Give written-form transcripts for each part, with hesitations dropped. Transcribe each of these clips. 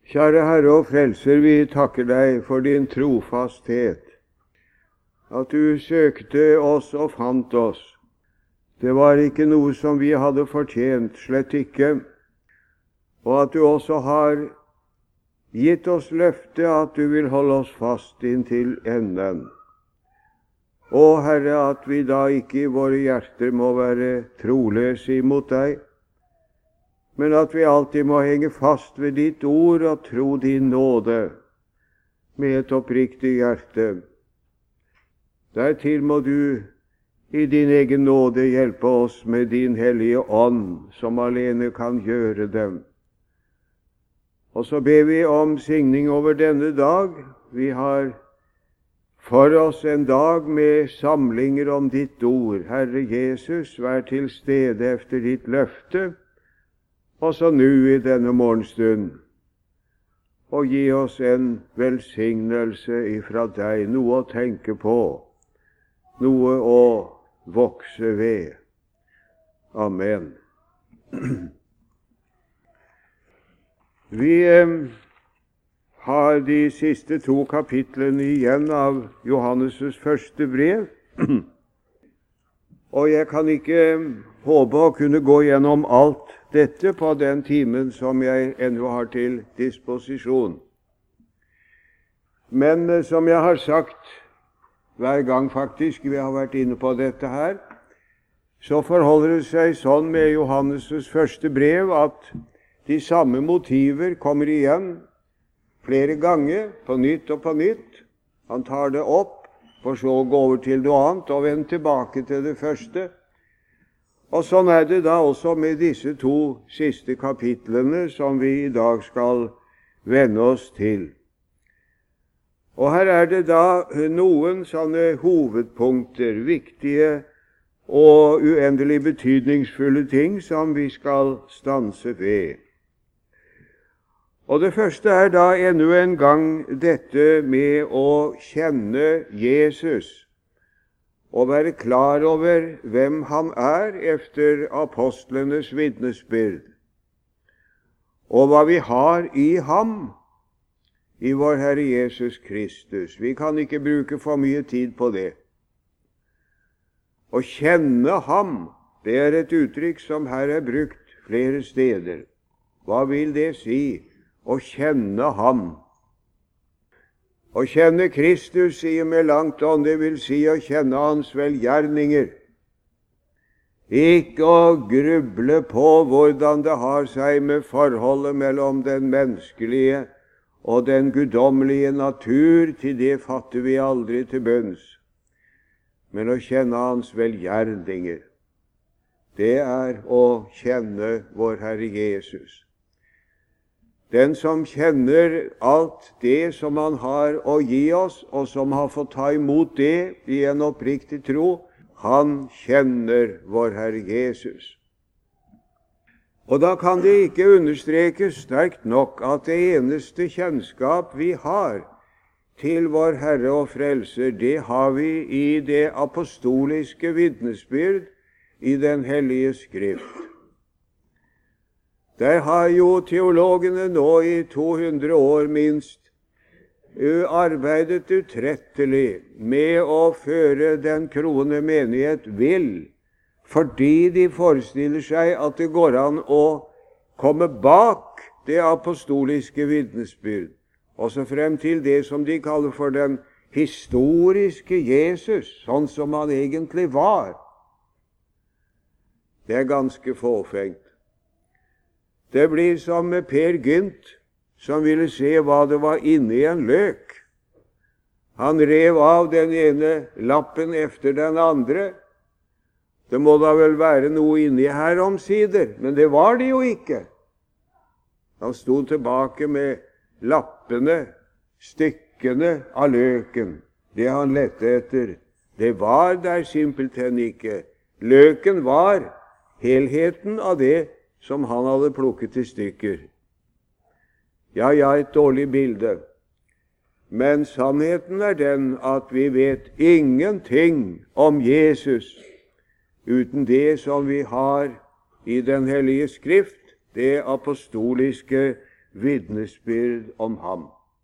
Kjære Herre og Frelser, vi takker deg for din trofasthet, at du søkte oss og fant oss. Det var ikke noe som vi hadde fortjent, slett ikke, og at du også har gitt oss løfte at du vil holde oss fast inntil enden. Å Herre, at vi da ikke i våre hjerter må være troløse imot deg, men at vi alltid må henge fast ved ditt ord og tro din nåde med et oppriktig hjerte. Dertil må du i din egen nåde hjelpe oss med din hellige ånd, som alene kan gjøre dem. Og så ber vi om signing over denne dag. Vi har for oss en dag med samlinger om ditt ord. Herre Jesus, vær til stede efter ditt løfte, også nå i denne morgenstund, og gi oss en velsignelse ifra deg, noe å tenke på, noe å vokse ved. Amen. Vi har de siste 2 kapitlene igjen av Johannes' første brev, og jeg kan ikke håpe å kunne gå gjennom alt dette på den timen som jeg ennå har til disposisjon. Men som jeg har sagt hver gang faktisk vi har vært inne på dette her, så forholder det seg sånn med Johannes' første brev at de samme motiver kommer igjen flere ganger, på nytt og på nytt. Han tar det opp, for så å gå over til noe annet og vende tilbake til det første. Og sånn er det da også med disse 2 siste kapitlene som vi i dag skal vende oss til. Og her er det da noen sånne hovedpunkter, viktige og uendelig betydningsfulle ting som vi skal stanse ved. Og det første er da ennå en gang dette med å kjenne Jesus, og være klar over hvem han er efter apostlenes vitnesbyrd, og hva vi har i ham, i vår Herre Jesus Kristus. Vi kan ikke bruke for mye tid på det. Å kjenne ham, det er et uttrykk som her er brukt flere steder. Hva vil det si, å kjenne ham? Å kjenne Kristus, sier med langt ånd, det vil si å kjenne hans velgjerninger. Ikke å gruble på hvordan det har seg med forholdet mellom den menneskelige og den guddommelige natur, til det fatter vi aldri til bunns. Men å kjenne hans velgjerninger, det er å kjenne vår Herre Jesus. Den som kjenner alt det som han har å gi oss, og som har fått ta imot det i en oppriktig tro, han kjenner vår Herre Jesus. Og da kan det ikke understrekes sterkt nok at det eneste kjennskap vi har til vår Herre og Frelser, det har vi i det apostoliske vitnesbyrd i den hellige Skrift. Der har jo teologene nå i 200 år minst arbeidet utrettelig med å føre den troende menighet vill, fordi de forestiller seg at det går an å komme bak det apostoliske vitnesbyrd, og så frem til det som de kaller for den historiske Jesus, sånn som han egentlig var. Det er ganske fåfengt. Det blir som med Per Gynt, som ville se hva det var inni en løk. Han rev av den ene lappen efter den andre. Det må da vel være noe inni her omsider, men det var det jo ikke. Han stod tilbake med lappene, stykkene av løken. Det han lette etter, det var der simpelthen ikke. Løken var helheten av det som han hadde plukket i stykker. Ja, et dårlig bilde. Men sannheten er den at vi vet ingenting om Jesus uten det som vi har i den hellige Skrift, det apostoliske vitnesbyrd om ham.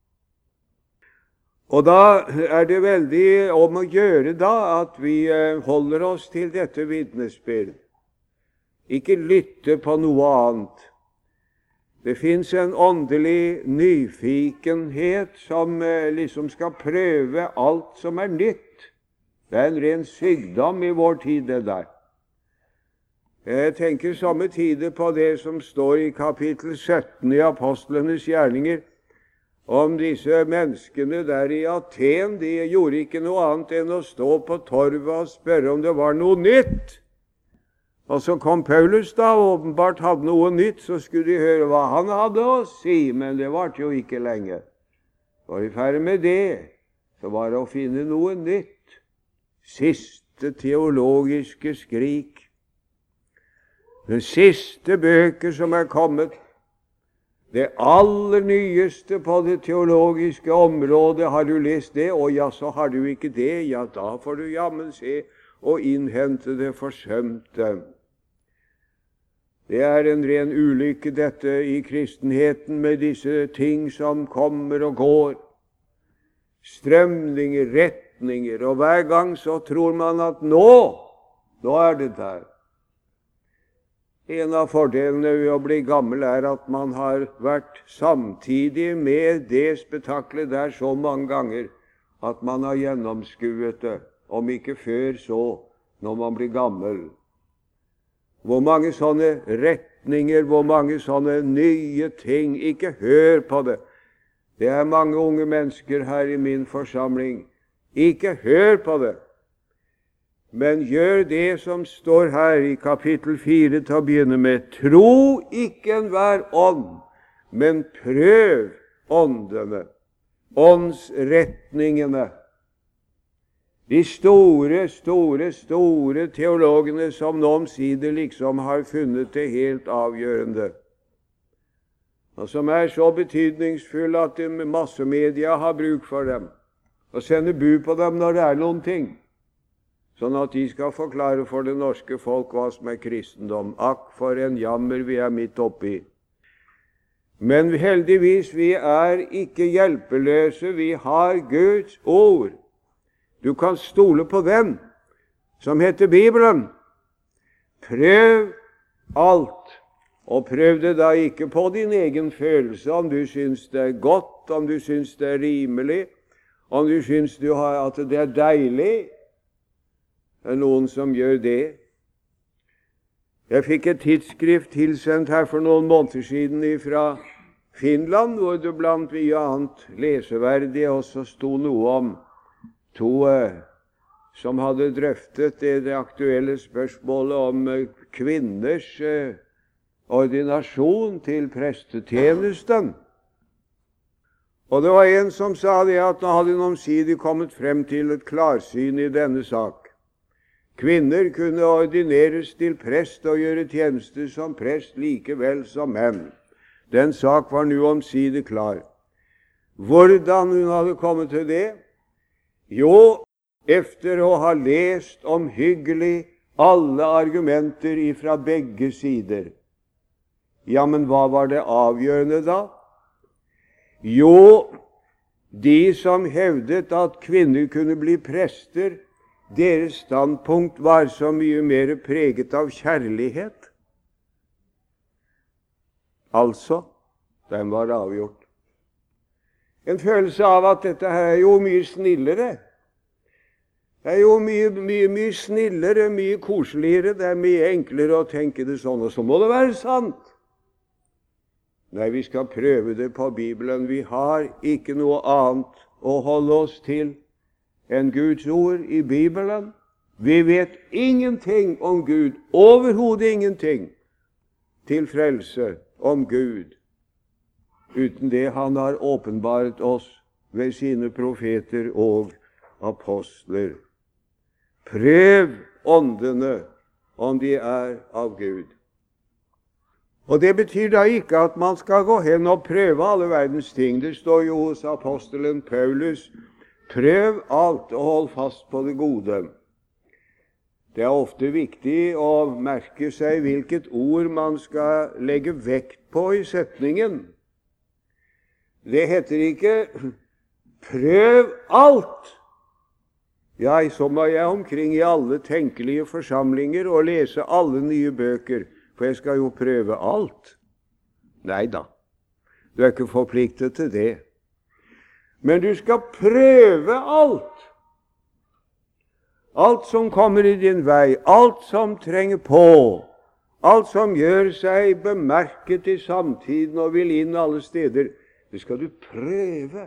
Og da er det veldig om å gjøre da at vi holder oss til dette vitnesbyrd. Ikke lytte på noe annet. Det finnes en åndelig nyfikenhet som liksom skal prøve alt som er nytt. Det er en ren sykdom i vår tid, det der. Jeg tenker somme tider på det som står i kapittel 17 i Apostlenes gjerninger, om disse menneskene der i Aten. De gjorde ikke noe annet enn å stå på torvet og spørre om det var noe nytt. Og så kom Paulus da, og åpenbart hadde noe nytt, så skulle de høre hva han hadde å si, men det varte jo ikke lenge. Var i ferd med det, så var det å finne noe nytt. Siste teologiske skrik. Den siste bøker som er kommet, det aller nyeste på det teologiske området. Har du lest det? Og ja, så har du ikke det. Ja, da får du jammen se og innhente det forsømte. Det er en ren ulykke, dette i kristenheten, med disse ting som kommer og går. Strømninger, retninger, og hver gang så tror man at nå er det der. En av fordelene ved å bli gammel er at man har vært samtidig med det spetakkelet der så mange ganger at man har gjennomskuet det, om ikke før så når man blir gammel. Hvor mange sånne retninger, hvor mange sånne nye ting. Ikke hør på det. Det er mange unge mennesker her i min forsamling. Ikke hør på det. Men gjør det som står her i kapittel 4 til å begynne med. Tro ikke enhver ånd, men prøv åndene, åndsretningene. De store teologene som nå omsider liksom har funnet det helt avgjørende, og som er så betydningsfulle at massemedia har bruk for dem, og sender bud på dem når det er noen ting, sånn at de skal forklare for det norske folk hva som er kristendom. Akk, for en jammer vi er midt oppi. Men heldigvis, vi er ikke hjelpeløse. Vi har Guds ord. Du kan stole på den, som heter Bibelen. Prøv alt, og prøv det da ikke på din egen følelse, om du syns det er godt, om du syns det er rimelig, om du syns at det er deilig. Det er noen som gjør det. Jeg fikk et tidsskrift tilsendt her for noen måneder siden fra Finland, hvor det blant mye annet leseverdig også sto noe om to som hadde drøftet det aktuelle spørsmålet om kvinners ordinasjon til prestetjenesten. Og det var en som sa det at nå hadde de omsider kommet frem til et klarsyn i denne sak. Kvinner kunne ordineres til prest og gjøre tjeneste som prest like vel som menn. Den sak var nå omsider klar. Hvordan hun hadde kommet til det? Jo, efter å ha lest omhyggelig alle argumenter ifra begge sider. Ja, men hva var det avgjørende da? Jo, de som hevdet at kvinner kunne bli prester, deres standpunkt var så mye mer preget av kjærlighet. Altså, den var avgjort. En følelse av at dette her er jo mye snillere. Det er jo mye snillere, mye koseligere. Det er mye enklere å tenke det sånn, og så må det være sant. Nei, vi skal prøve det på Bibelen. Vi har ikke noe annet å holde oss til enn Guds ord i Bibelen. Vi vet ingenting om Gud, overhodet ingenting til frelse om Gud, uten det han har åpenbart oss ved sine profeter og apostler. Prøv åndene om de er av Gud. Og det betyr da ikke at man skal gå hen og prøve alle verdens ting. Det står jo hos apostelen Paulus: prøv alt og hold fast på det gode. Det er ofte viktig å merke seg hvilket ord man skal legge vekt på i setningen. Det heter ikke prøv alt. Så må jeg omkring i alle tenkelige forsamlinger og lese alle nye bøker, for jeg skal jo prøve alt. Nei da, du er ikke forpliktet til det. Men du skal prøve alt. Alt som kommer i din vei, alt som trenger på, alt som gjør seg bemerket i samtiden og vil inn alle steder, det skal du prøve.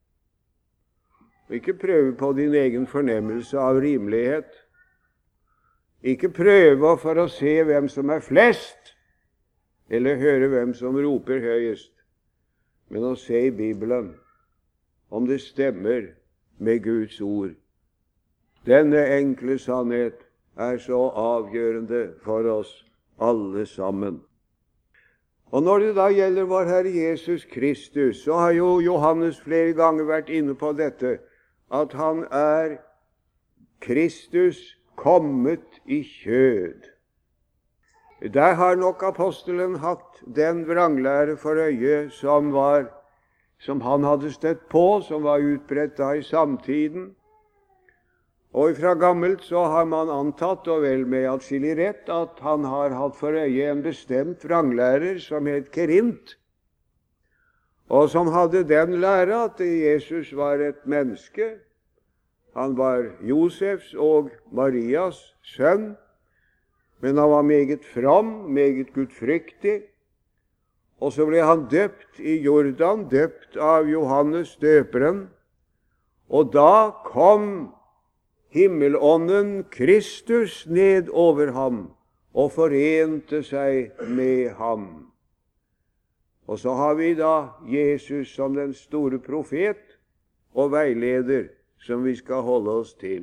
Ikke prøve på din egen fornemmelse av rimelighet. Ikke prøve for å se hvem som er flest, eller høre hvem som roper høyest, men å se i Bibelen om det stemmer med Guds ord. Denne enkle sannhet er så avgjørende for oss alle sammen. Og når det da gjelder vår Herre Jesus Kristus, så har jo Johannes flere ganger vært inne på dette, at han er Kristus kommet i kjød. Der har nok apostelen hatt den vranglære for øye som han hadde støtt på, som var utbredt da i samtiden. Og fra gammelt så har man antatt, og vel med atskillig rett, at han har hatt for øye en bestemt vranglærer som het Kerint, og som hadde den lære at Jesus var et menneske. Han var Josefs og Marias sønn, men han var meget from, meget gudfryktig. Og så ble han døpt i Jordan, døpt av Johannes døperen. Og da kom himmelånden Kristus ned over ham og forente seg med ham. Og så har vi da Jesus som den store profet og veileder som vi skal holde oss til.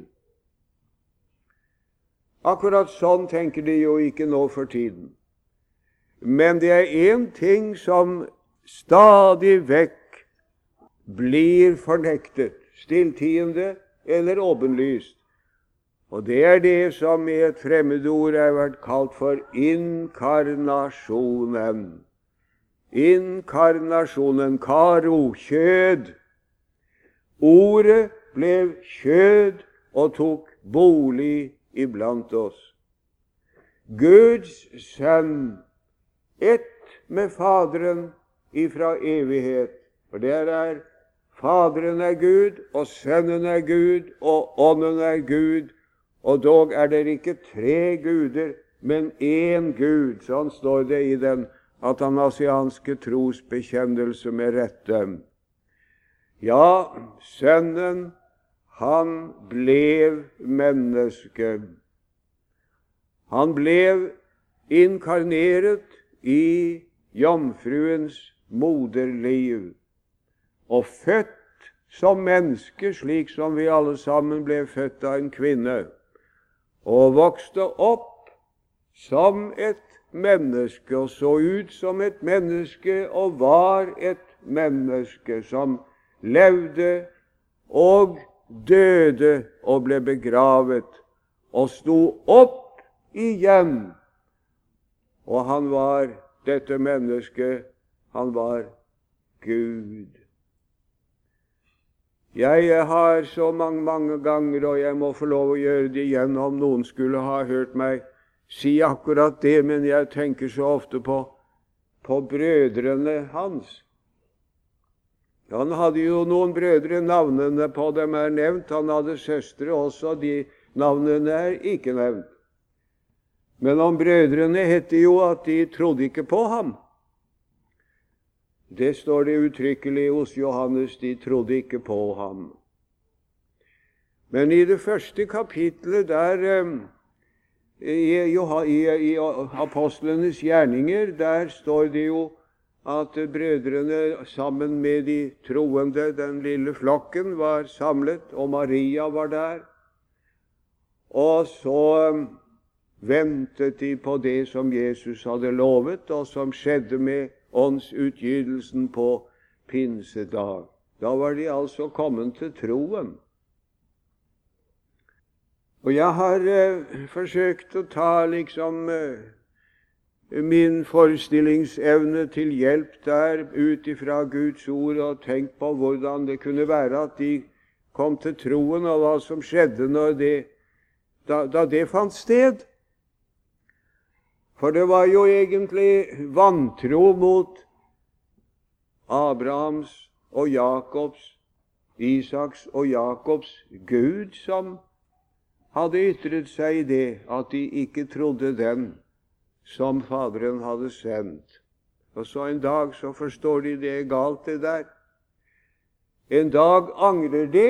Akkurat sånn tenker de jo ikke nå for tiden. Men det er en ting som stadig vekk blir fornektet, stilltiende eller åpenlyst. Og det er det som i et fremmedord har vært kalt for inkarnasjonen. Inkarnasjonen, karo, kjød. Ordet ble kjød og tok bolig iblant oss. Guds sønn, ett med Faderen ifra evighet. For der er Faderen er Gud, og Sønnen er Gud, og Ånden er Gud. Og dog er det ikke tre guder, men én Gud. Sånn står det i den atanasianske trosbekjennelse med rette. Ja, Sønnen, han blev menneske. Han blev inkarneret i jomfruens moderliv og født som menneske, slik som vi alle sammen ble født av en kvinne, og vokste opp som et menneske, og så ut som et menneske, og var et menneske som levde og døde og ble begravet, og sto opp igjen. Og han var dette mennesket, han var Gud. Jeg har så mange ganger, og jeg må få lov å gjøre det igjen om noen skulle ha hørt meg si akkurat det, men jeg tenker så ofte på brødrene hans. Han hadde jo noen brødre, navnene på dem er nevnt. Han hadde søstre også, de navnene er ikke nevnt. Men om brødrene heter jo at de trodde ikke på ham. Det står det uttrykkelig hos Johannes, de trodde ikke på ham. Men i det første kapitlet der i apostlenes gjerninger, der står det jo at brødrene sammen med de troende, den lille flokken, var samlet, og Maria var der. Og så ventet de på det som Jesus hadde lovet, og som skjedde med åndsutgytelsen på pinsedag. Da var de altså kommet til troen. Og jeg har forsøkt å ta min forestillingsevne til hjelp der ut ifra Guds ord, og tenkt på hvordan det kunne være at de kom til troen, og hva som skjedde da det fant sted. For det var jo egentlig vantro mot Abrahams og Jakobs, Isaks og Jakobs Gud som hadde ytret seg i det at de ikke trodde den som Faderen hadde sendt. Og så en dag så forstår de det er galt det der. En dag angrer de,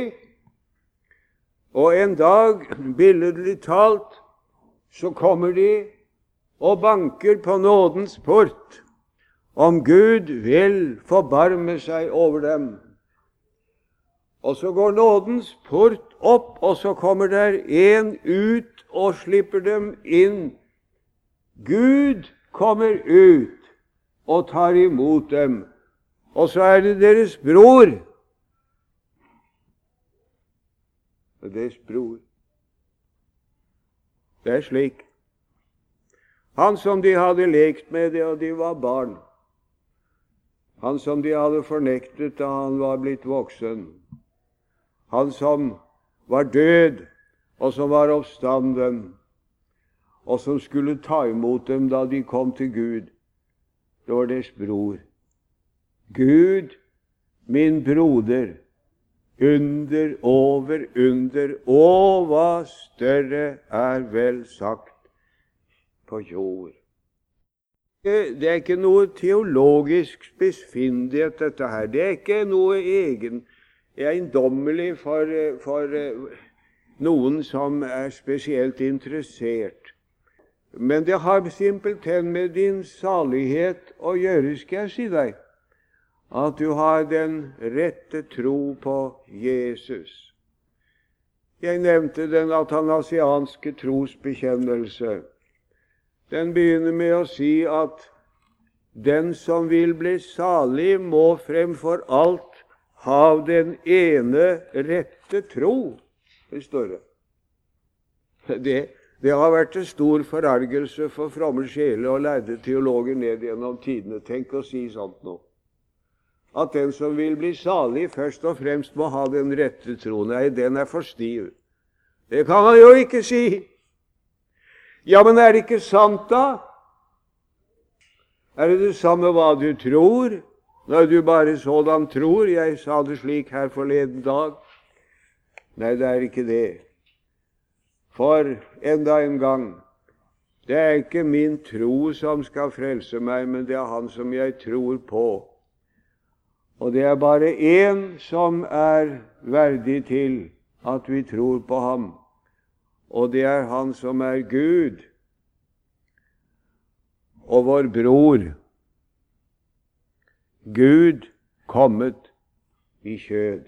og en dag, billedlig talt, så kommer de og banker på nådens port, om Gud vil forbarme seg over dem. Og så går nådens port opp, og så kommer der en ut og slipper dem inn. Gud kommer ut og tar imot dem, og så er det deres bror. Deres bror. Det er slik. Han som de hadde lekt med det, og de var barn. Han som de hadde fornektet da han var blitt voksen. Han som var død, og som var oppstanden, og som skulle ta imot dem da de kom til Gud. Det var deres bror. Gud, min broder, under over under, og hva større er vel sagt på jord. Det er ikke noe teologisk spissfindighet, dette her. Det er ikke noe eiendommelig for noen som er spesielt interessert. Men det har simpelthen med din salighet å gjøre, skal jeg si deg, at du har den rette tro på Jesus. Jeg nevnte den atanasianske trosbekjennelse. Den begynner med å si at den som vil bli salig, må fremfor alt ha den ene rette tro. Det står det. Det har vært en stor forargelse for fromme sjeler og lærde teologer ned gjennom tidene. Tenk å si sånt nå. At den som vil bli salig, først og fremst må ha den rette tro. Nei, den er for stiv. Det kan man jo ikke si. Ja, men er det ikke sant da? Er det samme hva du tror, når du bare sådan tror? Jeg sa det slik her forleden dag. Nei, det er ikke det. For enda en gang, det er ikke min tro som skal frelse meg, men det er Han som jeg tror på. Og det er bare én som er verdig til at vi tror på ham, og det er Han som er Gud og vår bror, Gud kommet i kjød.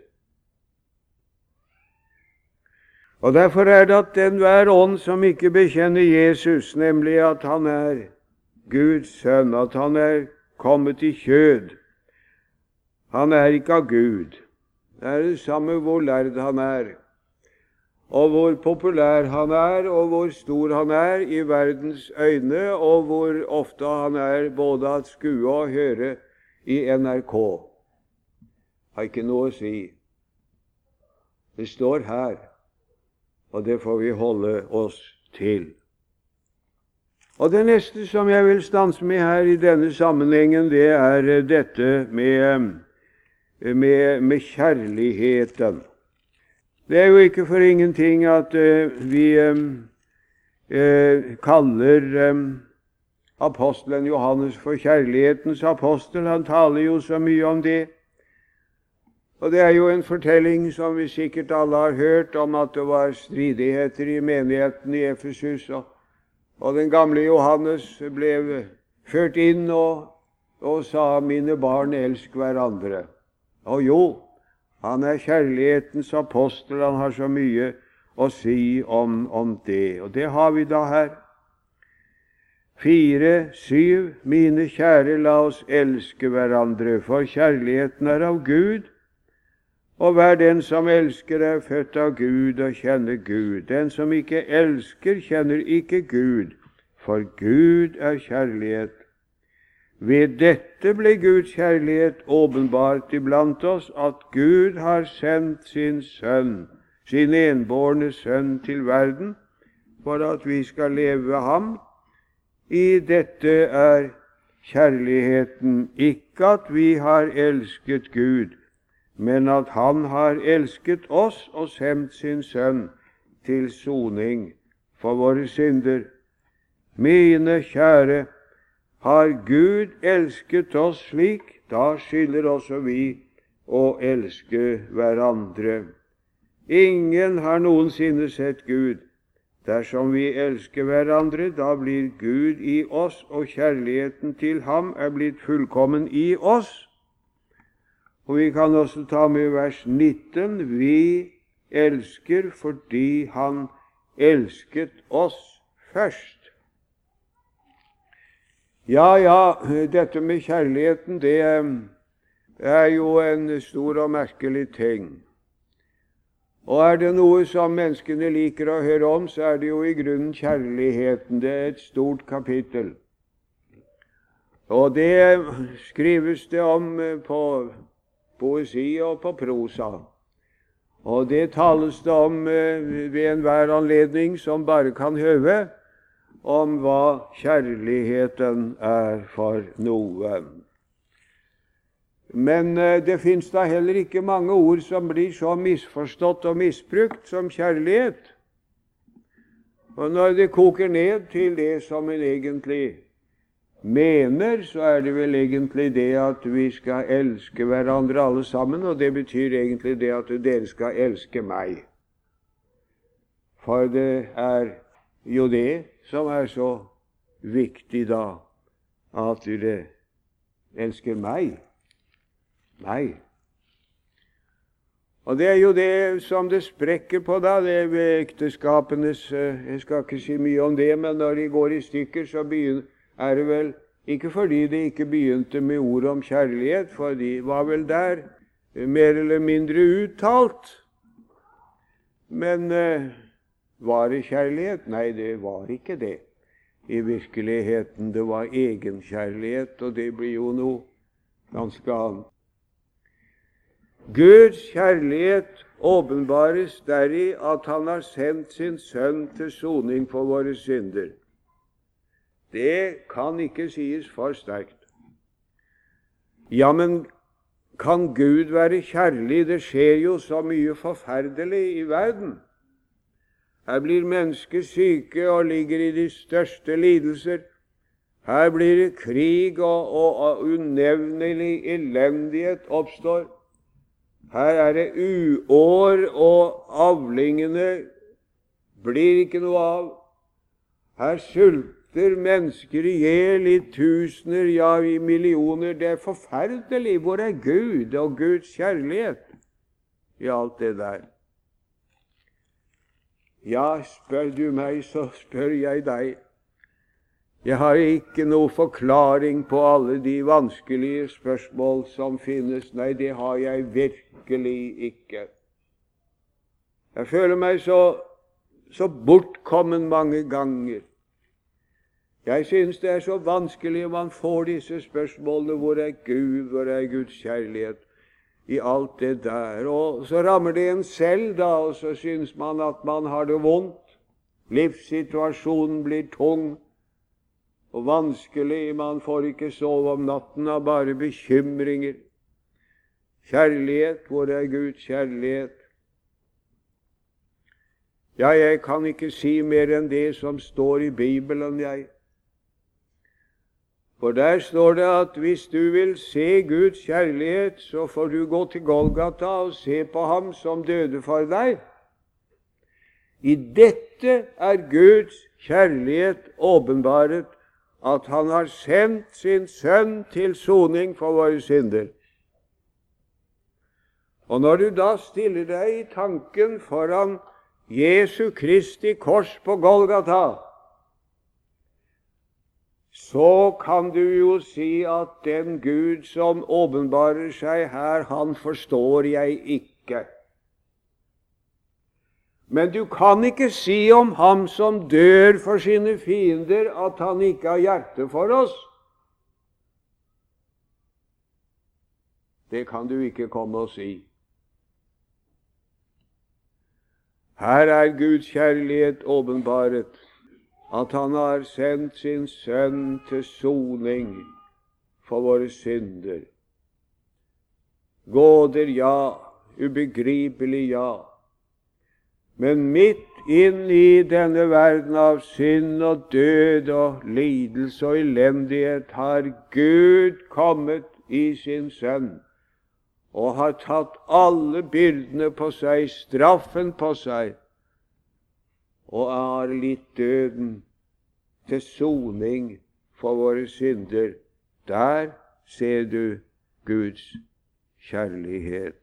Og derfor er det at enhver ånd som ikke bekjenner Jesus, nemlig at han er Guds sønn, at han er kommet i kjød, han er ikke av Gud. Det er det samme hvor lærd han er, og hvor populær han er, og hvor stor han er i verdens øyne, og hvor ofte han er både å skue og høre i NRK. Har ikke noe å si. Det står her, og det får vi holde oss til. Og det neste som jeg vil stanse med her i denne sammenhengen, det er dette med kjærligheten. Det er jo ikke for ingenting at vi kaller apostelen Johannes for kjærlighetens apostel. Han taler jo så mye om det. Og det er jo en fortelling som vi sikkert alle har hørt, om at det var stridigheter i menigheten i Efesus, og den gamle Johannes ble ført inn og sa: mine barn, elsk hverandre. Og jo, han er kjærlighetens apostel, han har så mye å si om det. Og det har vi da her. 4:7. Mine kjære, la oss elske hverandre, for kjærligheten er av Gud, og hver den som elsker er født av Gud og kjenner Gud. Den som ikke elsker, kjenner ikke Gud, for Gud er kjærlighet. Ved dette ble Guds kjærlighet åpenbart iblant oss, at Gud har sendt sin sønn, sin enbårne sønn til verden, for at vi skal leve ved ham. I dette er kjærligheten, ikke at vi har elsket Gud, men at han har elsket oss og sendt sin sønn til soning for våre synder. Mine kjære, har Gud elsket oss slik, da skylder også vi å elske hverandre. Ingen har noensinne sett Gud. Dersom vi elsker hverandre, da blir Gud i oss, og kjærligheten til ham er blitt fullkommen i oss. Og vi kan også ta med vers 19. Vi elsker fordi han elsket oss først. Ja, dette med kjærligheten, det er jo en stor og merkelig ting. Og er det noe som menneskene liker å høre om, så er det jo i grunnen kjærligheten. Det er et stort kapittel. Og det skrives det om på poesi og på prosa. Og det tales det om ved enhver anledning som bare kan høve, om hva kjærligheten er for noe. Men det finnes da heller ikke mange ord som blir så misforstått og misbrukt som kjærlighet. Og når det koker ned til det som en egentlig mener, så er det vel egentlig det at vi skal elske hverandre alle sammen, og det betyr egentlig det at dere skal elske meg. For det er jo det som er så viktig da, at dere elsker meg. Nei. Og det er jo det som det sprekker på da, det er ved ekteskapenes, jeg skal ikke si mye om det, men når de går i stykker, så er det vel ikke fordi de ikke begynte med ord om kjærlighet, for de var vel der mer eller mindre uttalt. Men var det kjærlighet? Nei, det var ikke det. I virkeligheten, det var egenkjærlighet, og det blir jo noe ganske annet. Guds kjærlighet åpenbares deri at han har sendt sin sønn til soning for våre synder. Det kan ikke sies for sterkt. Ja, men kan Gud være kjærlig? Det skjer jo så mye forferdelig i verden. Her blir mennesker syke og ligger i de største lidelser. Her blir det krig, og unevnelig elendighet oppstår. Her er det uår, og avlingene blir ikke noe av. Her sulter mennesker i hjel i tusener, ja i millioner. Det er forferdelig. Hvor er Gud og Guds kjærlighet i alt det der? Ja, spør du meg, så spør jeg deg. Jeg har ikke noe forklaring på alle de vanskelige spørsmål som finnes. Nei, det har jeg virkelig ikke. Jeg føler meg så bortkommen mange ganger. Jeg synes det er så vanskelig om man får disse spørsmålene. Hvor er Gud? Hvor er Guds kjærlighet? I alt det der. Og så rammer det en selv da, og så synes man at man har det vondt. Livssituasjonen blir tung og vanskelig. Man får ikke sove om natten av bare bekymringer. Kjærlighet, hvor er Guds kjærlighet? Ja, jeg kan ikke si mer enn det som står i Bibelen, jeg. For der står det at hvis du vil se Guds kjærlighet, så får du gå til Golgata og se på ham som døde for deg. I dette er Guds kjærlighet åpenbaret, at han har sendt sin sønn til soning for våre synder. Og når du da stiller deg i tanken foran Jesu Kristi kors på Golgata, så kan du jo si at den Gud som åpenbarer seg her, han forstår jeg ikke. Men du kan ikke si om ham som dør for sine fiender, at han ikke har hjerte for oss. Det kan du ikke komme og si. Her er Guds kjærlighet åpenbaret, at han har sendt sin sønn til soning for våre synder. Gåder, ja, ubegripelig, ja. Men midt inn i denne verden av synd og død og lidelse og elendighet har Gud kommet i sin sønn og har tatt alle byrdene på seg, straffen på seg, og har litt døden til soning for våre synder. Der ser du Guds kjærlighet.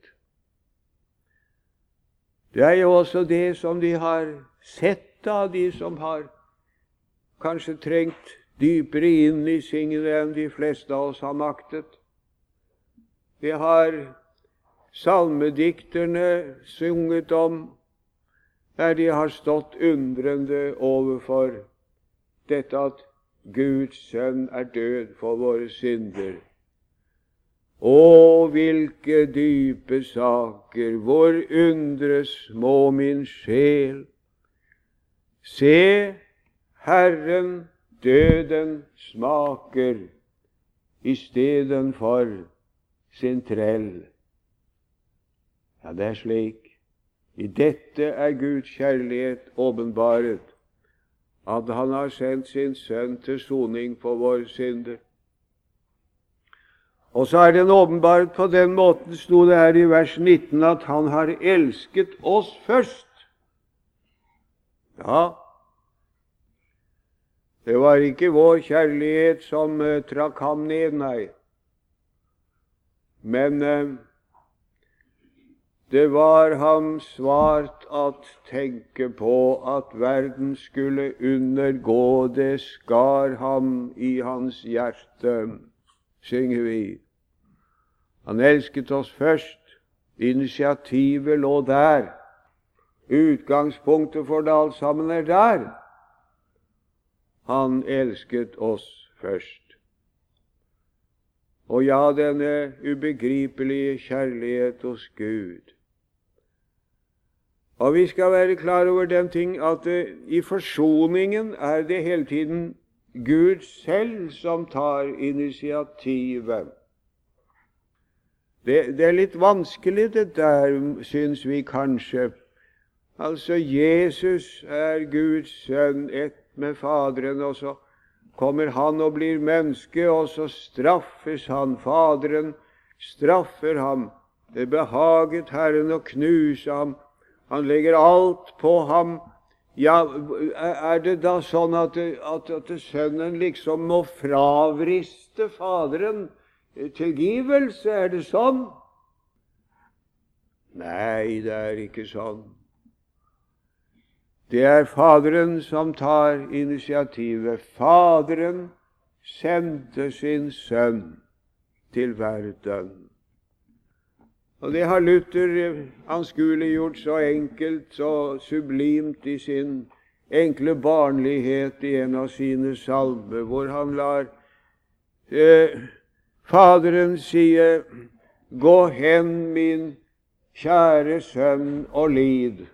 Det er jo også det som de har sett av de som har kanskje trengt dypere inn i singene enn de fleste av oss har maktet. Det har salmedikterne sunget om, der de har stått undrende overfor dette at Guds sønn er død for våre synder. Å, hvilke dype saker, hvor undres må min sjel. Se, Herren døden smaker i stedet for sin trell. Ja, det er slik. I dette er Guds kjærlighet åpenbaret, at han har sendt sin sønn til soning for våre synder. Og så er den åpenbart på den måten, sto det her i vers 19, at han har elsket oss først. Ja, det var ikke vår kjærlighet som trakk ham ned, nei. Men det var ham svart at tenke på at verden skulle undergå, det skar ham i hans hjerte, synger vi. Han elsket oss først. Initiativet lå der. Utgangspunktet for det alt sammen er der. Han elsket oss først. Og ja, denne ubegripelige kjærlighet hos Gud. Og vi skal være klar over den ting at i forsoningen er det hele tiden Gud selv som tar initiativet. Det er litt vanskelig det der, syns vi kanskje. Altså, Jesus er Guds sønn, ett med Faderen, og så kommer han og blir menneske, og så straffes han. Faderen straffer ham. Det behaget Herren å knuse ham. Han legger alt på ham. Ja, er det da sånn at sønnen liksom må fravriste Faderen tilgivelse? Er det sånn? Nei, det er ikke sånn. Det er Faderen som tar initiativet. Faderen sendte sin sønn til verden. Og det har Luther anskueliggjort så enkelt, så sublimt i sin enkle barnlighet i en av sine salmer, hvor han lar Faderen sier, «Gå hen, min kjære sønn, og lid».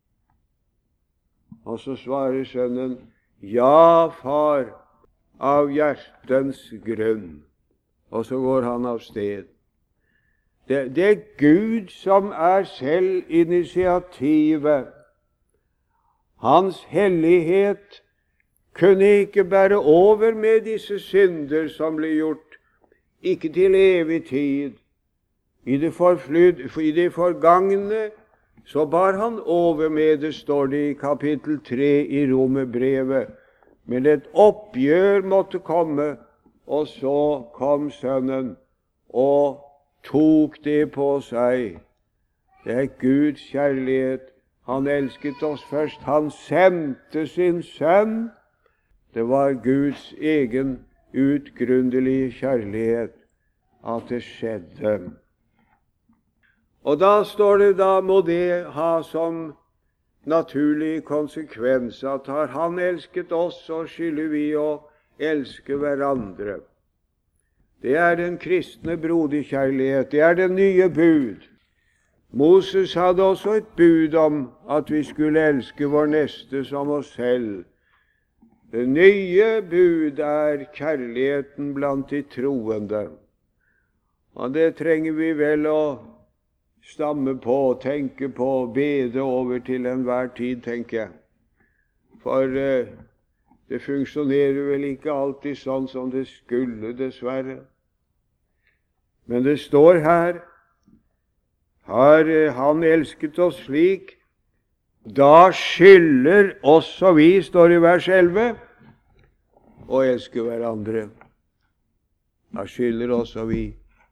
Og så svarer sønnen, «Ja, far, av hjertens grunn». Og så går han av sted. Det er Gud som er selv initiativet. Hans hellighet kunne ikke bære over med disse synder som ble gjort, ikke til evig tid. I det forgangne så bar han over med, det står det i kapittel 3 i Romerbrevet. Men et oppgjør måtte komme, og så kom sønnen og tok det på seg. Det er Guds kjærlighet. Han elsket oss først. Han sendte sin sønn. Det var Guds egen utgrunnelige kjærlighet at det skjedde. Og da står det, da må det ha som naturlig konsekvens at har Han elsket oss, så skylder vi å elske hverandre. Det er den kristne broderkjærlighet. Det er det nye bud. Moses hadde også et bud om at vi skulle elske vår neste som oss selv. Det nye bud er kjærligheten blant de troende. Og det trenger vi vel å stamme på, tenke på, bede over til enhver tid, tenker jeg. For det funksjonerer vel ikke alltid sånn som det skulle, dessverre. Men det står her, har Han elsket oss slik, da skylder også vi, står i vers 11, å elske hverandre. Da skylder også vi.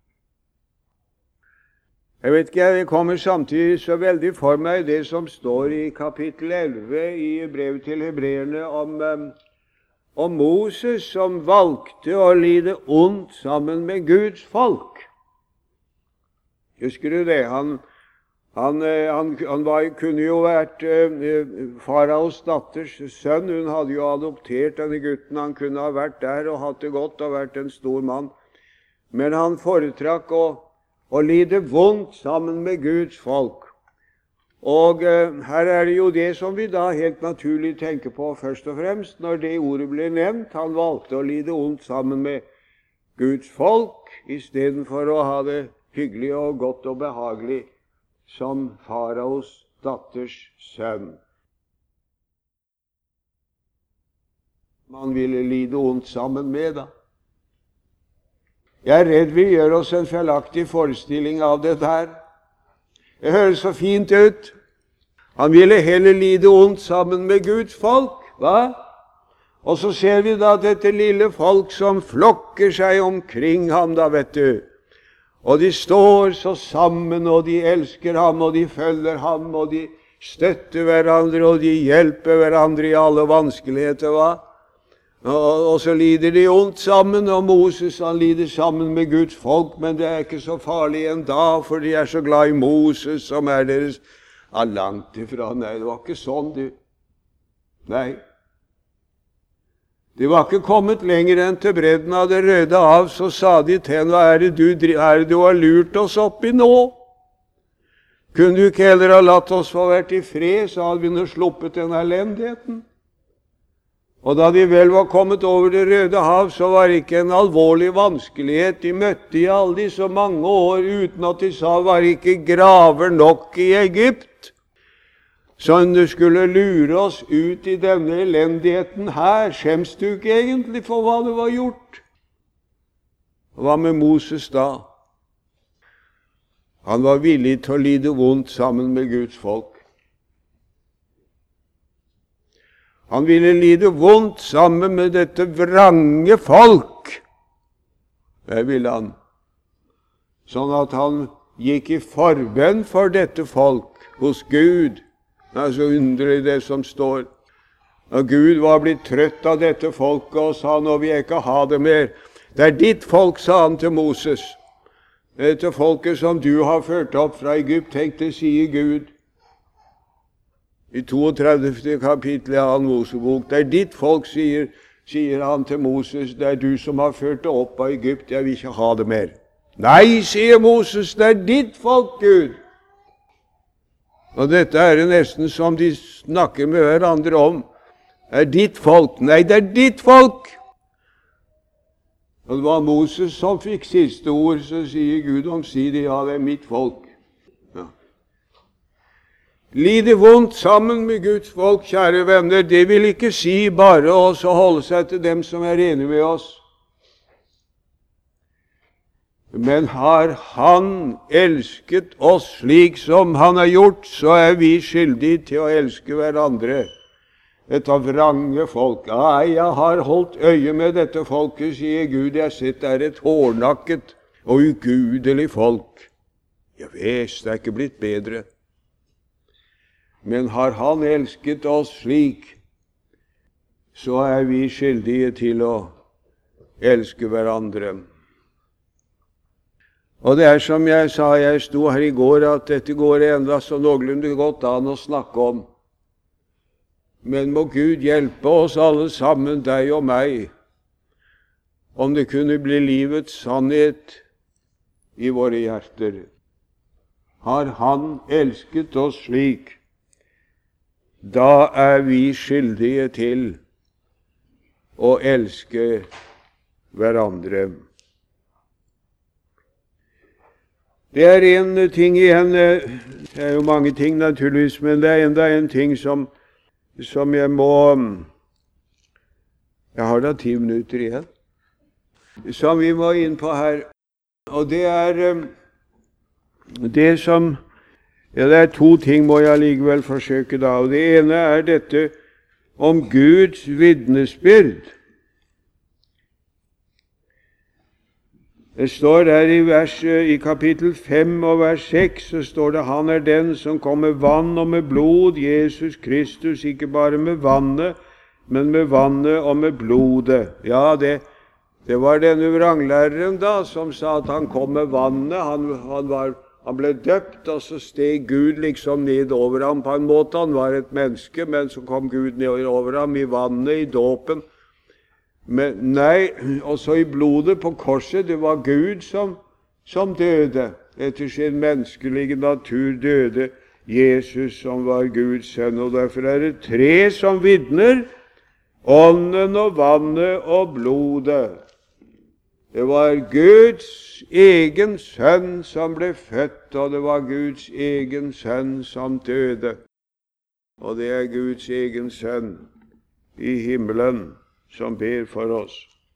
Jeg vet ikke, det kommer samtidig så veldig for meg det som står i kapittel 11 i brevet til hebreerne om Moses som valgte å lide ondt sammen med Guds folk. Husker du det? Han kunne jo vært faraos datters sønn. Hun hadde jo adoptert denne gutten. Han kunne ha vært der og hatt det godt og vært en stor mann. Men han foretrakk å lide vondt sammen med Guds folk. Og her er det jo det som vi da helt naturlig tenker på først og fremst når det ordet ble nevnt. Han valgte å lide ondt sammen med Guds folk istedenfor å ha det hyggelig og godt og behagelig som faraos datters sønn. Man ville lide ondt sammen med, da. Jeg er redd vi gjør oss en feilaktig forestilling av det der. Det høres så fint ut. Han ville heller lide ondt sammen med Guds folk, hva? Og så ser vi da dette lille folk som flokker seg omkring ham, da, vet du. Og de står så sammen, og de elsker ham, og de følger ham, og de støtter hverandre, og de hjelper hverandre i alle vanskeligheter, hva? Og så lider de ondt sammen, og Moses han lider sammen med Guds folk, men det er ikke så farlig en dag, for de er så glad i Moses, som er deres langt ifra. Nei, det var ikke sånn, du. Nei. De var ikke kommet lenger enn til bredden av det Røde Hav, så sa de til henne, hva er det du har lurt oss opp i nå? Kunne du ikke heller ha latt oss få vært i fred, så hadde vi nå sluppet den elendigheten. Og da de vel var kommet over det Røde Hav, så var det ikke en alvorlig vanskelighet. De møtte i alle disse mange år uten at de sa, var det ikke graver nok i Egypt? Så du skulle lure oss ut i denne elendigheten her. Skjemmes du ikke egentlig for hva det var gjort? Hva med Moses da? Han var villig til å lide vondt sammen med Guds folk. Han ville lide vondt sammen med dette vrange folk. Det ville han. Sånn at han gikk i forbønn for dette folk hos Gud. Det er så underlig det som står. Og Gud var blitt trøtt av dette folket og sa, nå vil jeg ikke ha det mer. Det er ditt folk, sa han til Moses. Dette folket som du har ført opp fra Egypt, tenkte, sier Gud. I 32. kapittel av Mosebok, det er ditt folk, sier han til Moses, det er du som har ført det opp av Egypt, jeg vil ikke ha det mer. Nei, sier Moses, det er ditt folk, Gud. Og dette er det nesten som de snakker med hverandre om. Det er ditt folk. Nei, det er ditt folk. Og det var Moses som fikk siste ord, så sier Gud omsider, ja, det er mitt folk. Ja. Lide vondt sammen med Guds folk, kjære venner, det vil ikke si bare å holde seg til dem som er enige med oss. Men har Han elsket oss slik som Han har gjort, så er vi skyldige til å elske hverandre. Dette vrange folk. Ja, jeg har holdt øye med dette folket, sier Gud. Jeg har sett det er et hårnakket og ugudelig folk. Ja visst, det er ikke blitt bedre. Men har Han elsket oss slik, så er vi skyldige til å elske hverandre. Og det er som jeg sa, jeg sto her i går, at dette går enda så noenlunde godt an å snakke om. Men må Gud hjelpe oss alle sammen, deg og meg, om det kunne bli livets sannhet i våre hjerter. Har Han elsket oss slik, da er vi skyldige til å elske hverandre. Det er en ting igjen, det er jo mange ting naturligvis, men det er enda en ting som jeg må, jeg har da 10 minutter igjen, som vi må inn på her, og det er det som, ja, det er 2 ting må jeg likevel forsøke da, og det ene er dette om Guds vitnesbyrd. Det står der i kapittel 5 og vers 6, så står det: Han er den som kom med vann og med blod, Jesus Kristus, ikke bare med vannet, men med vannet og med blodet. Ja, det var denne vranglæreren da, som sa at han kom med vannet, han ble døpt, og så steg Gud liksom ned over ham på en måte. Han var et menneske, men så kom Gud ned over ham i vannet, i dåpen. Men nei, også i blodet på korset, det var Gud som døde. Etter sin menneskelige natur døde Jesus, som var Guds sønn. Og derfor er det 3 som vitner: ånden og vannet og blodet. Det var Guds egen sønn som ble født, og det var Guds egen sønn som døde. Og det er Guds egen sønn i himmelen som ber for oss.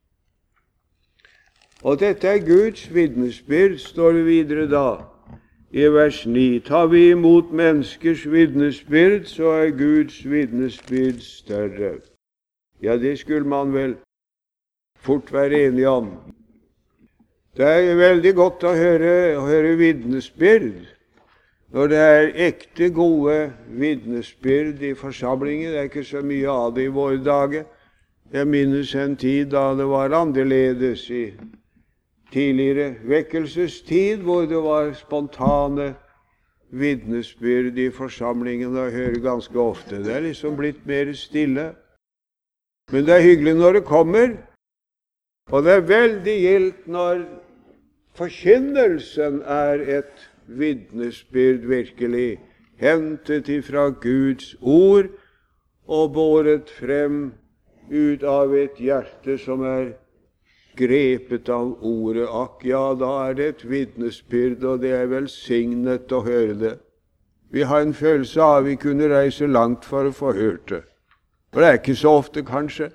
Og dette er Guds vitnesbyrd, står det videre da, i vers 9. Tar vi imot menneskers vitnesbyrd, så er Guds vitnesbyrd større. Ja, det skulle man vel fort være enig om. Det er veldig godt å høre vitnesbyrd, når det er ekte gode vitnesbyrd i forsamlingen. Det er ikke så mye av det i våre dager. Jeg minnes en tid da det var annerledes, i tidligere vekkelsestid, hvor det var spontane vitnesbyrd i forsamlingen, og jeg hører ganske ofte. Det er liksom blitt mer stille. Men det er hyggelig når det kommer, og det er veldig gildt når forkynnelsen er et vitnesbyrd virkelig, hentet ifra Guds ord og båret frem ut av et hjerte som er grepet av ordet. Akk, ja, da er det et vitnesbyrd, og det er velsignet å høre det. Vi har en følelse av vi kunne reise langt for å få hørt det. For det er ikke så ofte, kanskje.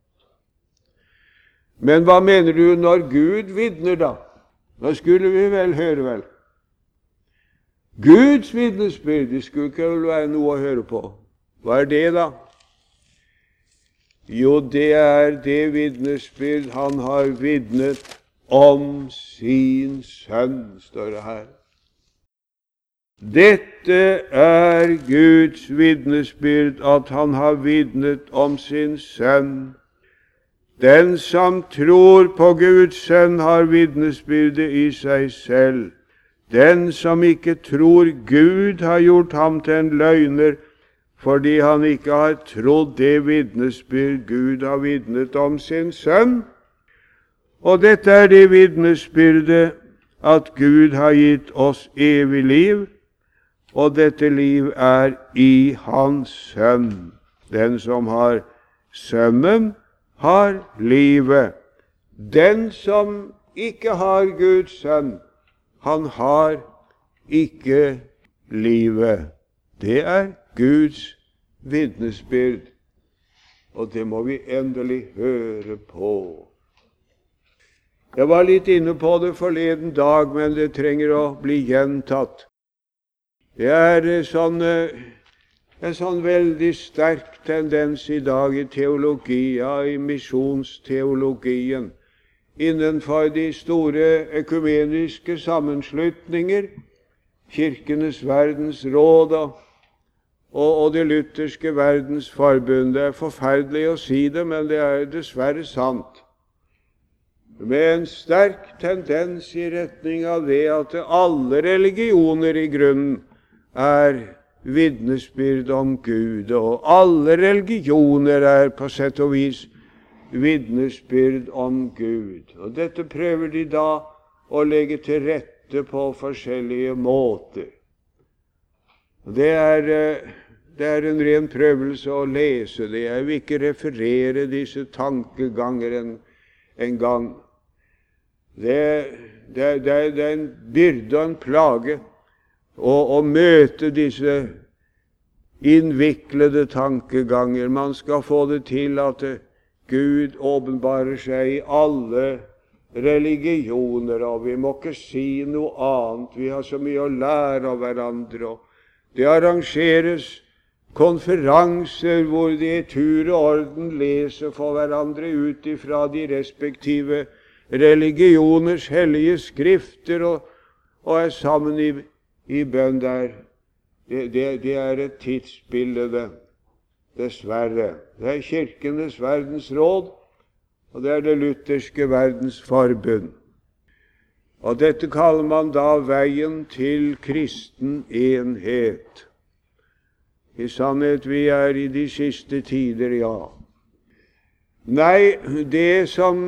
Men hva mener du når Gud vitner da? Da skulle vi vel høre vel. Guds vitnesbyrd, det skulle ikke vel være noe å høre på. Hva er det da? Jo, det er det vitnesbyrd han har vitnet om sin sønn, står det her. Dette er Guds vitnesbyrd, at han har vitnet om sin sønn. Den som tror på Guds sønn, har vitnesbyrdet i seg selv. Den som ikke tror Gud, har gjort ham til en løgner, fordi han ikke har trodd det vitnesbyrd Gud har vitnet om sin sønn. Og dette er det vitnesbyrdet, at Gud har gitt oss evig liv, og dette liv er i hans sønn. Den som har sønnen, har livet. Den som ikke har Guds sønn, han har ikke livet. Det er Guds vitnesbyrd, og det må vi endelig høre på. Jeg var litt inne på det forleden dag, men det trenger å bli gjentatt. Det er en sånn veldig sterk tendens i dag i teologi, ja, i misjonsteologien, innenfor de store økumeniske sammenslutninger, Kirkenes verdensråd og det lutherske verdensforbund. Det er forferdelig å si det, men det er dessverre sant. Med en sterk tendens i retning av det at alle religioner i grunnen er vitnesbyrd om Gud, og alle religioner er på sett og vis vitnesbyrd om Gud. Og dette prøver de da å legge til rette på forskjellige måter. Det er en ren prøvelse å lese det. Jeg vil ikke referere disse tankeganger en gang. Det er en byrde og en plage å møte disse innviklede tankeganger. Man skal få det til at Gud åpenbarer seg i alle religioner, og vi må ikke si noe annet. Vi har så mye å lære av hverandre, og det arrangeres konferanser hvor de i tur og orden leser for hverandre ut ifra de respektive religioners hellige skrifter, og er sammen i bønn der. Det er et tidsbilde, dessverre. Det er Kirkenes verdensråd, og det er det lutherske verdensforbund. Og dette kaller man da veien til kristen enhet. I sannhet, vi er i de siste tider, ja. Nei, det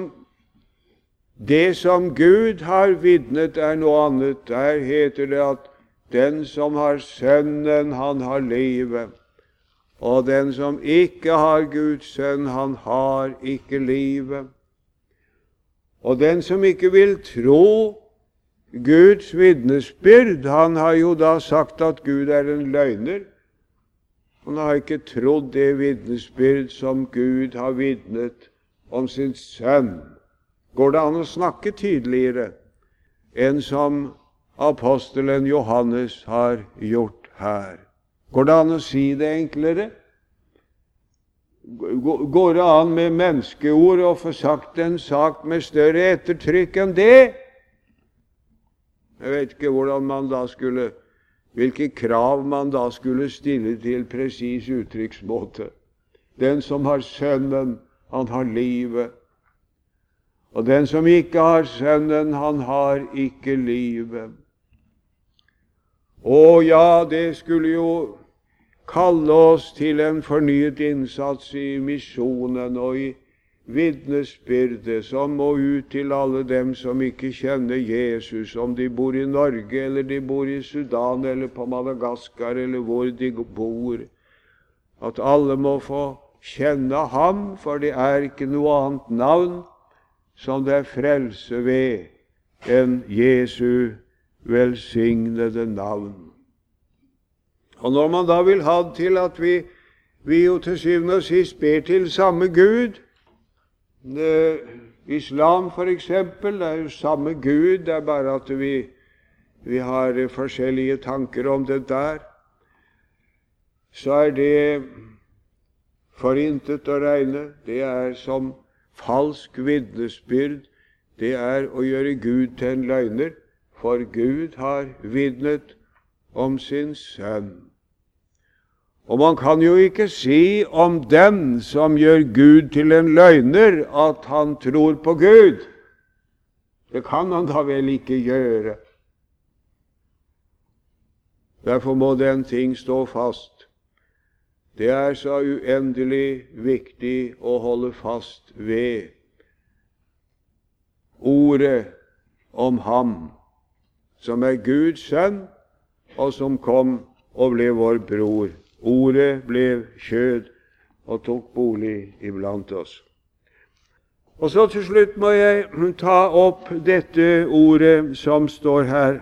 som Gud har vitnet, er noe annet. Der heter det at den som har Sønnen, han har livet. Og den som ikke har Guds sønn, han har ikke livet. Og den som ikke vil tro Guds vitnesbyrd, han har jo da sagt at Gud er en løgner. Han har ikke trodd det vitnesbyrd som Gud har vitnet om sin sønn. Går det an å snakke tydeligere enn som apostelen Johannes har gjort her? Går det an å si det enklere? Går det an med menneskeord å få sagt en sak med større ettertrykk enn det? Jeg vet ikke hvilke krav man da skulle stille til presis uttrykksmåte. Den som har Sønnen, han har livet. Og den som ikke har Sønnen, han har ikke livet. Å ja, det skulle jo kalle oss til en fornyet innsats i misjonen og i vitnesbyrdet som må ut til alle dem som ikke kjenner Jesus, om de bor i Norge, eller de bor i Sudan, eller på Madagaskar, eller hvor de bor. At alle må få kjenne ham, for det er ikke noe annet navn som det er frelse ved enn Jesu velsignede navn. Og når man da vil ha det til at vi jo til syvende og sist ber til samme Gud, Islam for eksempel, det er jo samme Gud, det er bare at vi har forskjellige tanker om det der, så er det for intet å regne. Det er som falsk vitnesbyrd. Det er å gjøre Gud til en løgner, for Gud har vitnet om sin sønn. Og man kan jo ikke si om den som gjør Gud til en løgner, at han tror på Gud. Det kan han da vel ikke gjøre. Derfor må den ting stå fast. Det er så uendelig viktig å holde fast ved ordet om ham, som er Guds sønn, og som kom og ble vår bror. Ordet ble kjød og tok bolig iblant oss. Og så til slutt må jeg ta opp dette ordet som står her,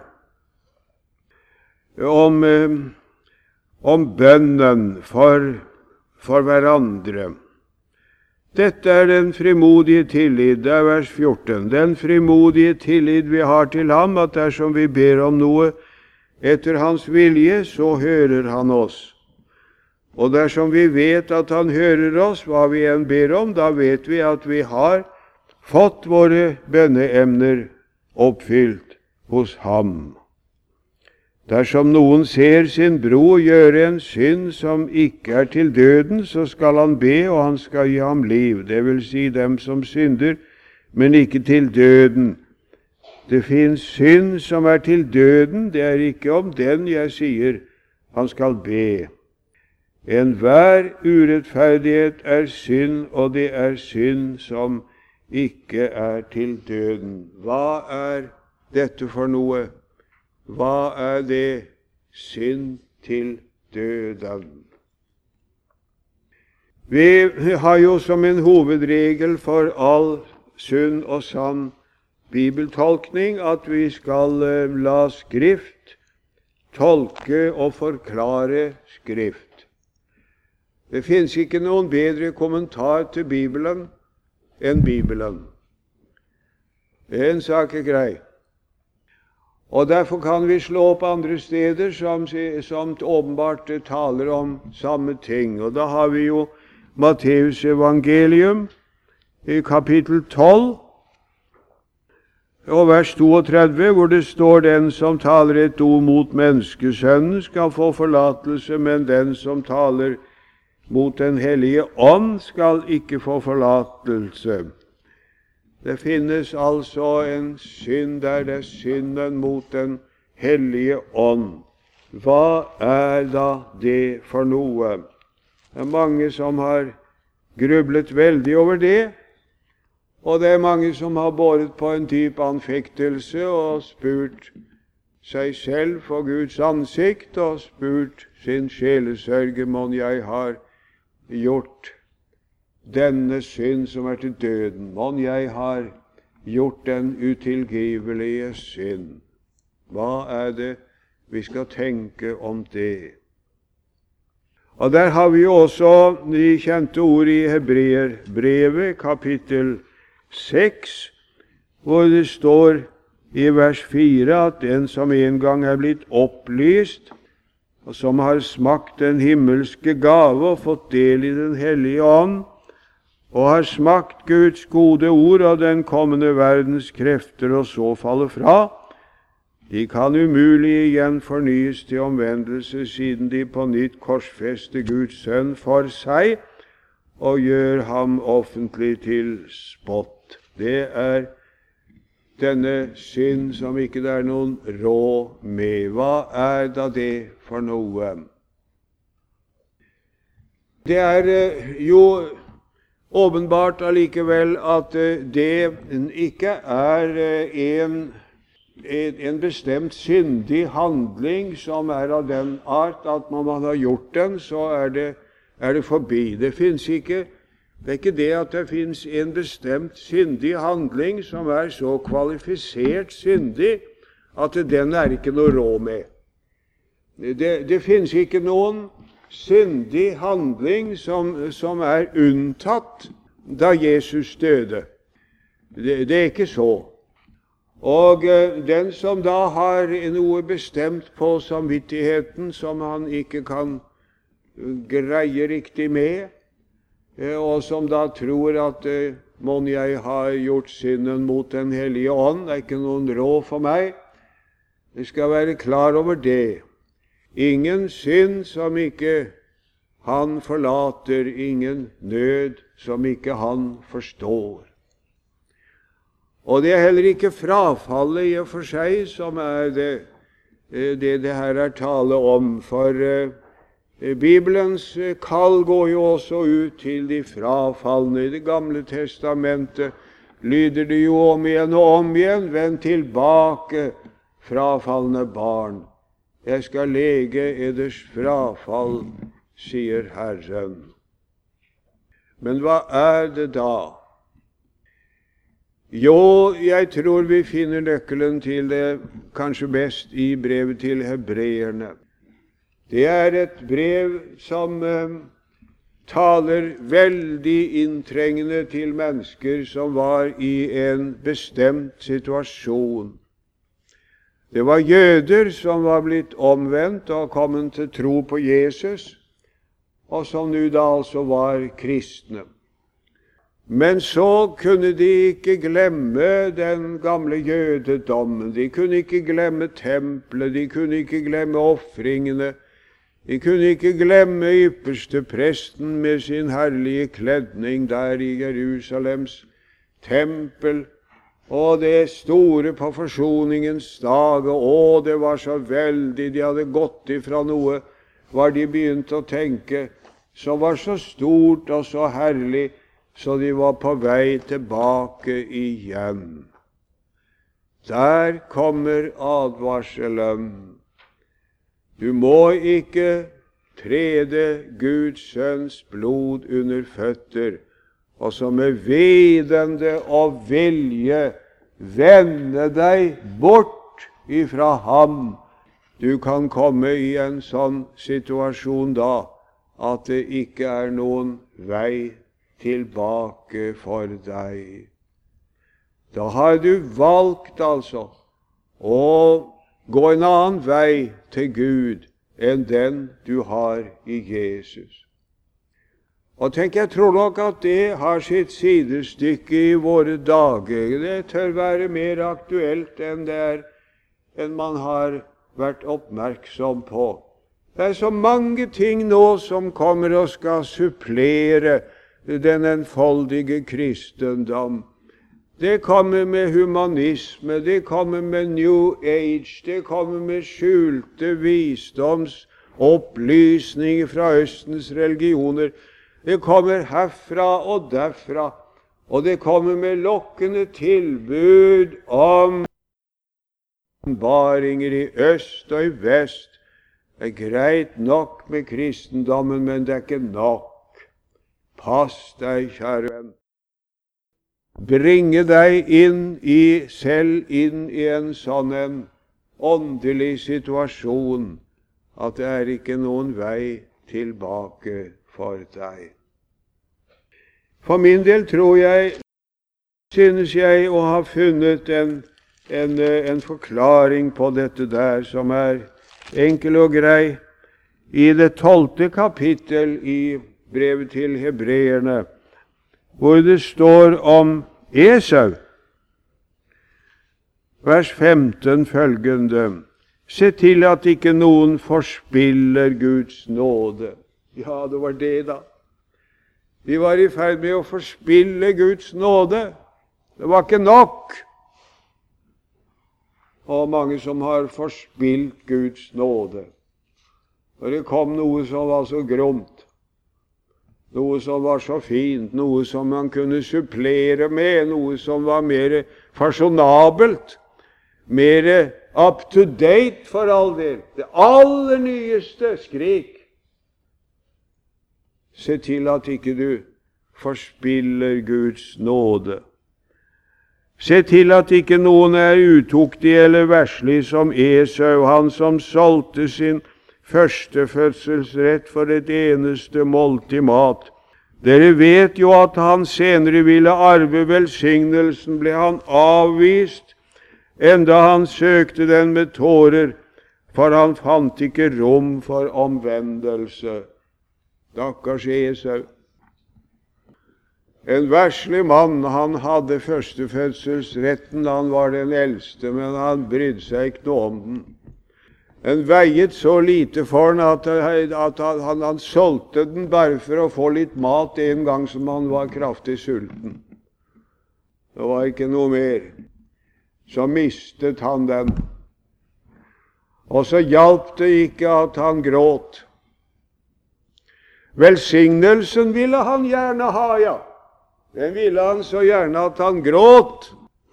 om bønnen for hverandre. Dette er den frimodige tillit, det er vers 14. Den frimodige tillit vi har til ham, at dersom vi ber om noe etter hans vilje, så hører han oss. Og dersom vi vet at han hører oss, hva vi enn ber om, da vet vi at vi har fått våre bønneemner oppfylt hos ham. Dersom noen ser sin bror gjøre en synd som ikke er til døden, så skal han be, og han skal gi ham liv, det vil si dem som synder, men ikke til døden. Det finnes synd som er til døden, det er ikke om den jeg sier Han skal be. Enhver urettferdighet er synd, og det er synd som ikke er til døden. Hva er dette for noe? Hva er det? Synd til døden. Vi har jo som en hovedregel for all sunn og sann bibeltolkning at vi skal la Skrift tolke og forklare Skrift. Det finnes ikke noen bedre kommentar til Bibelen enn Bibelen. En sak er grei. Og derfor kan vi slå opp andre steder som åpenbart taler om samme ting. Og da har vi jo Matteus evangelium i kapittel 12 og vers 32, hvor det står: den som taler et ord mot menneskesønnen skal få forlatelse, men den som taler mot den hellige ånd skal ikke få forlatelse. Det finnes altså en synd der, det er synden mot den hellige ånd. Hva er da det for noe? Det er mange som har grublet veldig over det, og det er mange som har båret på en dyp anfektelse og spurt seg selv for Guds ansikt og spurt sin sjelesørge, mon jeg har gjort denne synd som er til døden, mon jeg har gjort den utilgivelige synd. Hva er det vi skal tenke om det? Og der har vi også de kjente ord i Hebreerbrevet, kapittel 6, hvor det står i vers 4 at den som en gang er blitt opplyst, og som har smakt den himmelske gave og fått del i den hellige ånd, og har smakt Guds gode ord og den kommende verdens krefter, og så faller fra, de kan umulig igjen fornyes til omvendelse, siden de på nytt korsfester Guds sønn for seg og gjør ham offentlig til spott. Det er denne synd som ikke det er noen råd med. Hva er da det for noe? Det er jo åpenbart allikevel at det ikke er en bestemt syndig handling som er av den art at når man har gjort den, så er det forbi. Det er ikke det at det finnes en bestemt syndig handling som er så kvalifisert syndig at den er ikke noe råd med. Det finnes ikke noen syndig handling som er unntatt da Jesus døde. Det er ikke så. Og den som da har noe bestemt på samvittigheten som han ikke kan greie riktig med, og som da tror at mon jeg har gjort synden mot den hellige ånd, det er ikke noen råd for meg. Vi skal være klar over det. Ingen synd som ikke han forlater, ingen nød som ikke han forstår. Og det er heller ikke frafallet i og for seg som er det her er tale om, for Bibelens kall går jo også ut til de frafalne. I Det gamle testamentet lyder det jo om igjen, vend tilbake, frafalne barn. Jeg skal lege eders frafall, sier Herren. Men hva er det da? Jo, jeg tror vi finner nøkkelen til det kanskje best i brevet til hebreerne. Det er et brev som taler veldig inntrengende til mennesker som var i en bestemt situasjon. Det var jøder som var blitt omvendt og kommet til tro på Jesus, og som nå da altså var kristne. Men så kunne de ikke glemme den gamle jødedommen. De kunne ikke glemme tempelet, de kunne ikke glemme ofringene. De kunne ikke glemme ypperste presten med sin herlige kledning der i Jerusalems tempel, og det store på forsoningens dag, og det var så veldig, de hadde gått ifra noe var de begynt å tenke, som var så stort og så herlig, så de var på vei tilbake igjen. Der kommer advarselen. Du må ikke trede Guds sønns blod under føtter, og så med vedende og vilje vende deg bort ifra ham. Du kan komme i en sånn situasjon da, at det ikke er noen vei tilbake for deg. Da har du valgt altså å gå en annen vei til Gud enn den du har i Jesus. Og tenk, jeg tror nok at det har sitt sidestykke i våre dager. Det tør være mer aktuelt enn man har vært oppmerksom på. Det er så mange ting nå som kommer og skal supplere den enfoldige kristendom. Det kommer med humanisme, det kommer med New Age, det kommer med skjulte visdomsopplysninger fra Østens religioner. Det kommer herfra og derfra, og det kommer med lokkende tilbud om åpenbaringer i øst og i vest. Det er greit nok med kristendommen, men det er ikke nok. Pass deg, kjære venn. Bringe deg selv inn i en sånn en åndelig situasjon at det er ikke noen vei tilbake for deg. For min del synes jeg å ha funnet en forklaring på dette der som er enkel og grei i det 12. kapittel i brevet til hebreerne, hvor det står om Esau. Vers 15 følgende: Se til at ikke noen forspiller Guds nåde. Ja, det var det da. De var i ferd med å forspille Guds nåde. Det var ikke nok. Og mange som har forspilt Guds nåde. Og det kom noe som var så gromt, noe som var så fint, noe som man kunne supplere med, noe som var mer fasjonabelt, mer up to date for all del. Det aller nyeste skrik. Se til at ikke du forspiller Guds nåde. Se til at ikke noen er utuktig eller verslig som Esau, han som solgte sin førstefødselsrett for et eneste måltid mat. Dere vet jo at han senere ville arve velsignelsen, ble han avvist, enda han søkte den med tårer, for han fant ikke rom for omvendelse. Stakkars Esau. En verslig mann, han hadde førstefødselsretten, han var den eldste, men han brydde seg ikke noe om den. Den veiet så lite for han at han solgte den bare for å få litt mat en gang som han var kraftig sulten. Det var ikke noe mer. Så mistet han den. Og så hjalp det ikke at han gråt. Velsignelsen ville han gjerne ha, ja. Den ville han så gjerne at han gråt.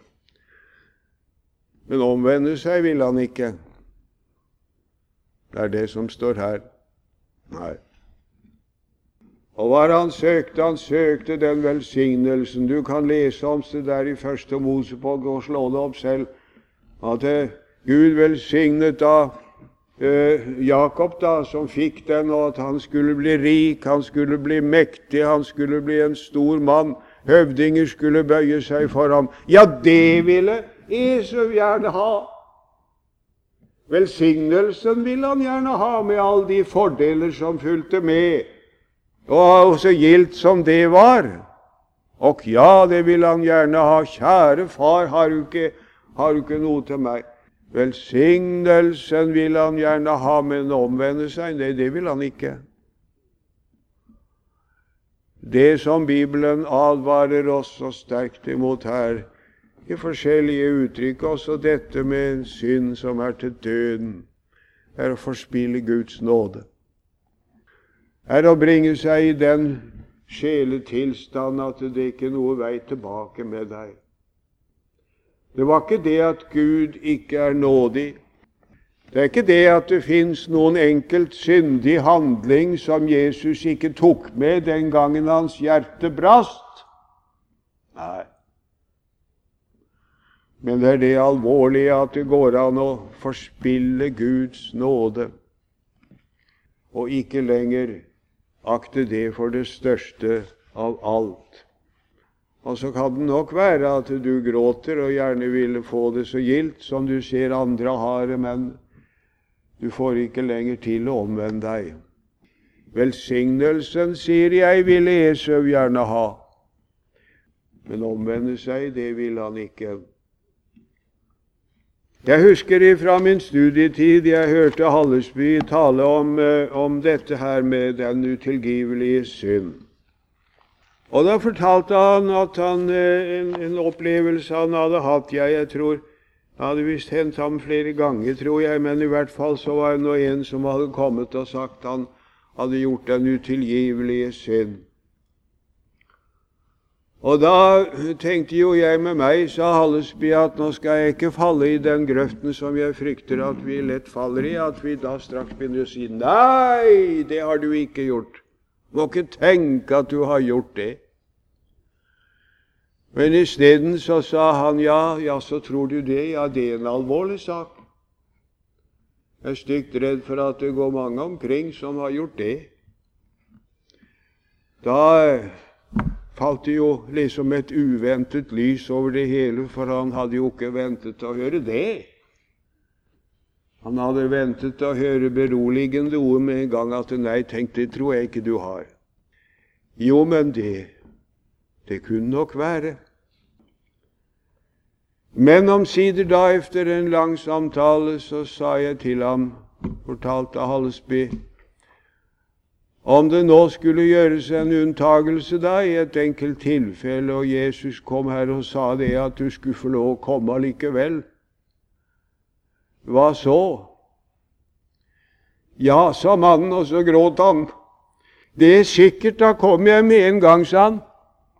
Men omvende seg ville han ikke. Det er det som står her. Nei. Og hva han søkte? Han søkte den velsignelsen. Du kan lese om det der i Første Mosebok og slå det opp selv. At Gud velsignet da Jakob da, som fikk den, og at han skulle bli rik, han skulle bli mektig, han skulle bli en stor mann. Høvdinger skulle bøye seg for ham. Ja, det ville Esau gjerne ha. Velsignelsen ville han gjerne ha med alle de fordeler som fulgte med, og så gildt som det var. Og ja, det ville han gjerne ha. Kjære far, har du ikke noe til meg? Velsignelsen ville han gjerne ha, men omvende seg, det ville han ikke. Det som Bibelen advarer oss så sterkt imot her, i forskjellige uttrykk, også dette med en synd som er til døden, er å forspille Guds nåde. er å bringe seg i den sjeletilstand at det ikke er noe vei tilbake med deg. Det var ikke det at Gud ikke er nådig. Det er ikke det at det finnes noen enkelt syndig handling som Jesus ikke tok med den gangen hans hjerte brast. Nei. Men det er det alvorlige at det går an å forspille Guds nåde, og ikke lenger akte det for det største av alt. Og så kan det nok være at du gråter og gjerne ville få det så gildt som du ser andre har det, men du får ikke lenger til å omvende deg. Velsignelsen, sier jeg, ville Esau gjerne ha, men omvende seg, det ville han ikke. Jeg husker fra min studietid, jeg hørte Hallesby tale om dette her med den utilgivelige synd. Og da fortalte han at en opplevelse han hadde hatt, jeg tror, det hadde visst hendt ham flere ganger, tror jeg, men i hvert fall så var det en som hadde kommet og sagt han hadde gjort den utilgivelige synd. Og da tenkte jo jeg med meg, sa Hallesby, at nå skal jeg ikke falle i den grøften som jeg frykter at vi lett faller i, at vi da straks begynner å si, nei, det har du ikke gjort. Må ikke tenke at du har gjort det. Men i stedet så sa han, ja, så tror du det? Ja, det er en alvorlig sak. Jeg er stygt redd for at det går mange omkring som har gjort det. Da falt det jo liksom et uventet lys over det hele, for han hadde jo ikke ventet å høre det. Han hadde ventet å høre beroligende ord med en gang at nei, tenk, det tror jeg ikke du har. Jo, men det kunne nok være. Men omsider da, efter en lang samtale, så sa jeg til ham, fortalte Hallesby, om det nå skulle gjøres en unntagelse da, i et enkelt tilfelle, og Jesus kom her og sa det, at du skulle få lov å komme likevel. Hva så? Ja, sa mannen, og så gråt han. Det er sikkert, da kommer jeg med en gang, sa han.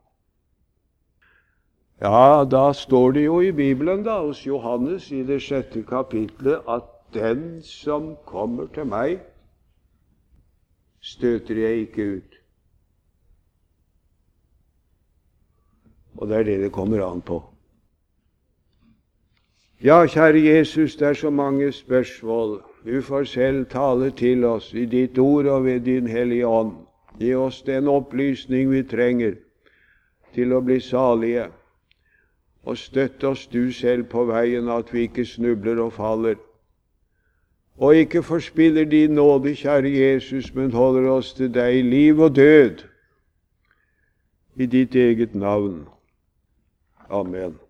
Ja, da står det jo i Bibelen da, hos Johannes i det 6. kapitlet, at den som kommer til meg, støter jeg ikke ut. Og det er det kommer an på. Ja, kjære Jesus, det er så mange spørsmål. Du får selv tale til oss i ditt ord og ved din hellige ånd. Gi oss den opplysning vi trenger til å bli salige. Og støtt oss du selv på veien, at vi ikke snubler og faller. Og ikke forspiller din nåde, kjære Jesus, men holder oss til deg i liv og død. I ditt eget navn. Amen.